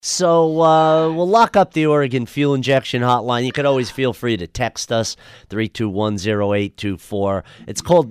So we'll lock up the Oregon Fuel Injection Hotline. You could always feel free to text us, 3210824. It's called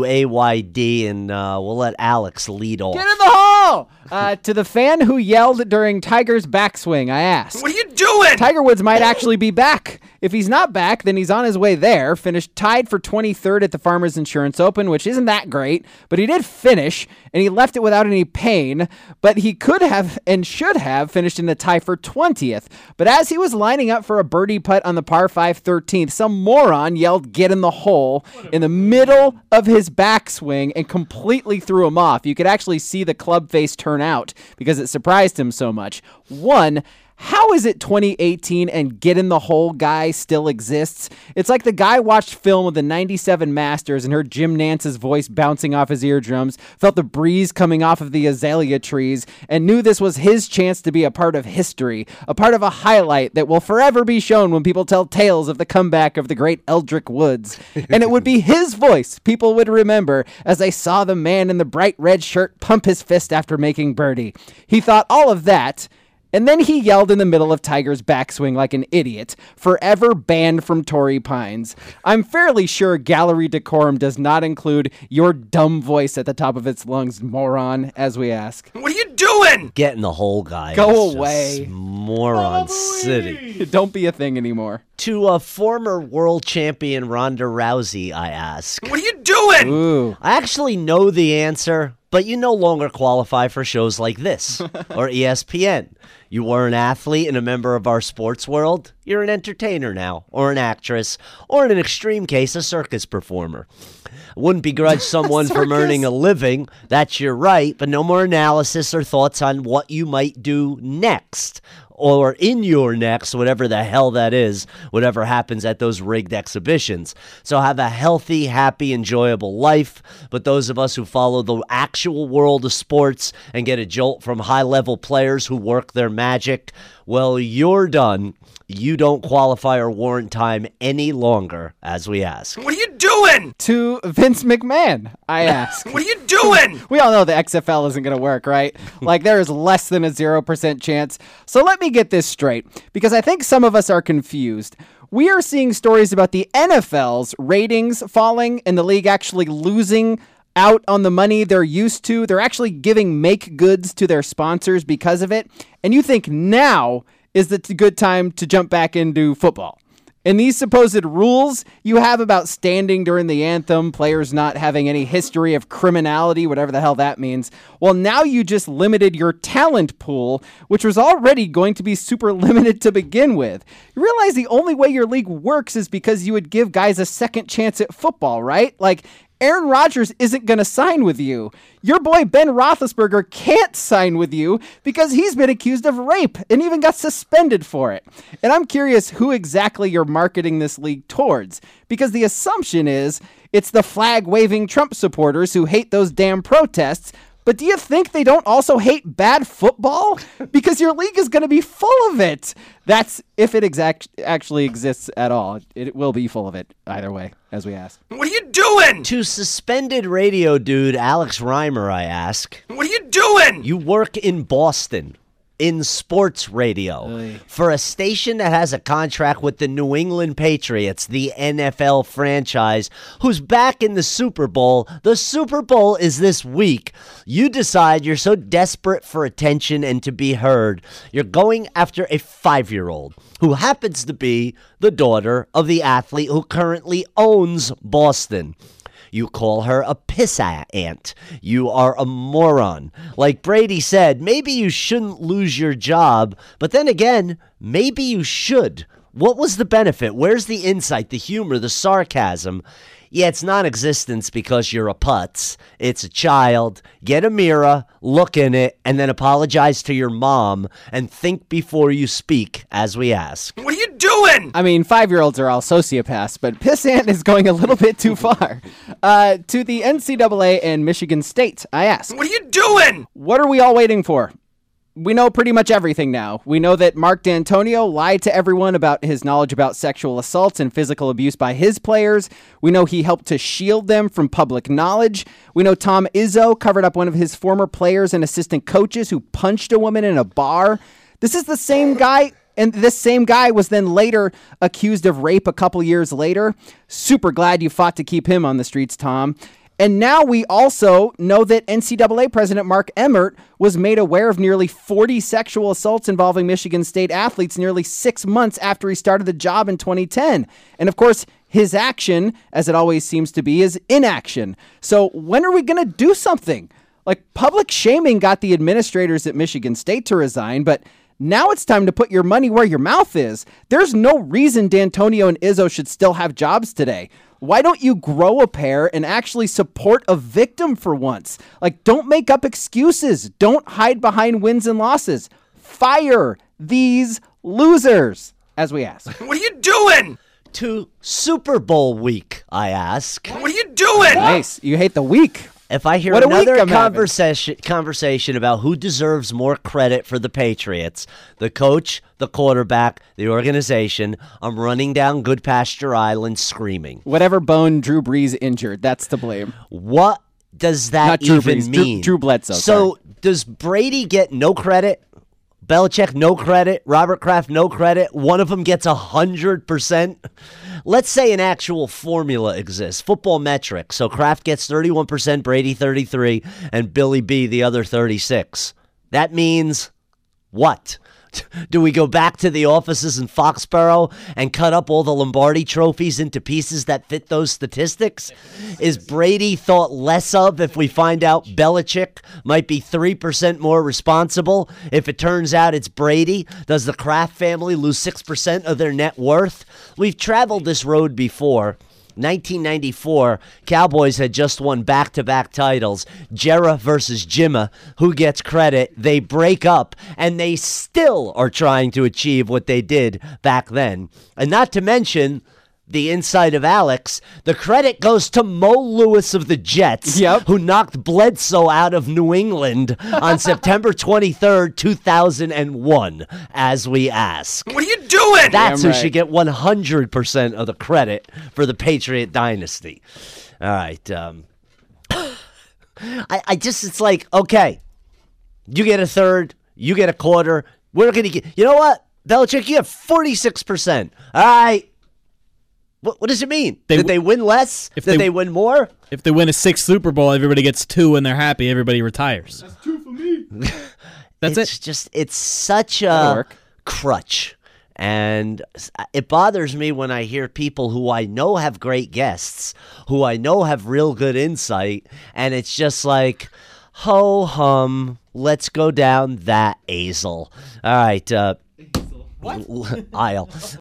WAYD, and we'll let Alex lead off. Get in the hall! To the fan who yelled during Tiger's backswing, I ask. What are you doing? Tiger Woods might actually be back. If he's not back, then he's on his way there. Finished tied for 23rd at the Farmers Insurance Open, which isn't that great, but he did finish, and he left it without any pain, but he could have and should have finished in the tie for 20th. But as he was lining up for a birdie putt on the par 5 13th, some moron yelled, "Get in the hole," in the middle of his backswing and completely threw him off. You could actually see the club face turn out because it surprised him so much. One, how is it 2018 and get in the hole guy still exists? It's like the guy watched film of the 97 Masters and heard Jim Nance's voice bouncing off his eardrums, felt the breeze coming off of the azalea trees, and knew this was his chance to be a part of history, a part of a highlight that will forever be shown when people tell tales of the comeback of the great Eldrick Woods. And it would be his voice people would remember as they saw the man in the bright red shirt pump his fist after making birdie. He thought all of that, and then he yelled in the middle of Tiger's backswing like an idiot, forever banned from Torrey Pines. I'm fairly sure gallery decorum does not include your dumb voice at the top of its lungs, moron, as we ask. What are you doing? Get in the hole, guy. Go It's away. just Moron City. Don't be a thing anymore. To a former world champion Ronda Rousey, I ask. What are you doing? Ooh. I actually know the answer, but you no longer qualify for shows like this or ESPN. You were an athlete and a member of our sports world. You're an entertainer now, or an actress, or in an extreme case, a circus performer. I wouldn't begrudge someone from earning a living. That's your right, but no more analysis or thoughts on what you might do next. Or in your next, whatever the hell that is, whatever happens at those rigged exhibitions. So have a healthy, happy, enjoyable life. But those of us who follow the actual world of sports and get a jolt from high-level players who work their magic, well, you're done. You don't qualify or warrant time any longer, as we ask. What are you doing? To Vince McMahon, I ask. What are you doing? We all know the XFL isn't going to work, right? Like, there is less than a 0% chance. So let me get this straight, because I think some of us are confused. We are seeing stories about the NFL's ratings falling and the league actually losing out on the money they're used to. They're actually giving make goods to their sponsors because of it. And you think now is the good time to jump back into football. And these supposed rules you have about standing during the anthem, players not having any history of criminality, whatever the hell that means, well, now you just limited your talent pool, which was already going to be super limited to begin with. You realize the only way your league works is because you would give guys a second chance at football, right? Like, Aaron Rodgers isn't going to sign with you. Your boy Ben Roethlisberger can't sign with you because he's been accused of rape and even got suspended for it. And I'm curious who exactly you're marketing this league towards, because the assumption is it's the flag-waving Trump supporters who hate those damn protests. But do you think they don't also hate bad football? Because your league is going to be full of it. That's if it actually exists at all. It will be full of it either way, as we ask. What are you doing? To suspended radio dude Alex Reimer, I ask. What are you doing? You work in Boston. In sports radio for a station that has a contract with the New England Patriots, the NFL franchise, who's back in the Super Bowl. The Super Bowl is this week. You decide you're so desperate for attention and to be heard, you're going after a 5-year-old who happens to be the daughter of the athlete who currently owns Boston. You call her a piss ant. You are a moron. Like Brady said, maybe you shouldn't lose your job, but then again, maybe you should. What was the benefit? Where's the insight, the humor, the sarcasm? Yeah, it's non-existence because you're a putz. It's a child. Get a mirror, look in it, and then apologize to your mom and think before you speak, as we ask. What are you doing? I mean, 5-year-olds are all sociopaths, but pissant is going a little bit too far. To the NCAA and Michigan State, I ask. What are you doing? What are we all waiting for? We know pretty much everything now. We know that Mark D'Antonio lied to everyone about his knowledge about sexual assaults and physical abuse by his players. We know he helped to shield them from public knowledge. We know Tom Izzo covered up one of his former players and assistant coaches who punched a woman in a bar. This is the same guy, and this same guy was then later accused of rape a couple years later. Super glad you fought to keep him on the streets, Tom. And now we also know that NCAA President Mark Emmert was made aware of nearly 40 sexual assaults involving Michigan State athletes nearly 6 months after he started the job in 2010. And of course, his action, as it always seems to be, is inaction. So when are we going to do something? Like, public shaming got the administrators at Michigan State to resign, but now it's time to put your money where your mouth is. There's no reason D'Antonio and Izzo should still have jobs today. Why don't you grow a pair and actually support a victim for once? Like, don't make up excuses. Don't hide behind wins and losses. Fire these losers, as we ask. What are you doing? To Super Bowl week, I ask. What are you doing? Nice. You hate the week. If I hear What a week another I'm having. conversation about who deserves more credit for the Patriots, the coach, the quarterback, the organization, I'm running down Goodpasture Island screaming. Whatever bone Drew Brees injured, that's to blame. What does that Not Drew even Brees, mean? Drew Bledsoe. So does Brady get no credit? Belichick, no credit. Robert Kraft, no credit. One of them gets 100%. Let's say an actual formula exists, football metric. So Kraft gets 31%, Brady 33%, and Billy B the other 36%. That means what? Do we go back to the offices in Foxborough and cut up all the Lombardi trophies into pieces that fit those statistics? Is Brady thought less of if we find out Belichick might be 3% more responsible? If it turns out it's Brady, does the Kraft family lose 6% of their net worth? We've traveled this road before. 1994, Cowboys had just won back-to-back titles. Jera versus Jimma. Who gets credit? They break up, and they still are trying to achieve what they did back then. And not to mention the inside of Alex, the credit goes to Mo Lewis of the Jets, who knocked Bledsoe out of New England on September 23rd, 2001, as we ask. What are you doing? That's who right. should get 100% of the credit for the Patriot dynasty. All right. I just, it's like, okay, you get a third, you get a quarter. We're going to get, you know what? Belichick, you have 46%. All right. What does it mean? Did they win less? Did they win more? If they win a 6th Super Bowl, everybody gets 2 and they're happy. Everybody retires. That's 2 for me. It's such a crutch. And it bothers me when I hear people who I know have great guests, who I know have real good insight, and it's just like, ho hum, let's go down that aisle. All right. What? Aisle.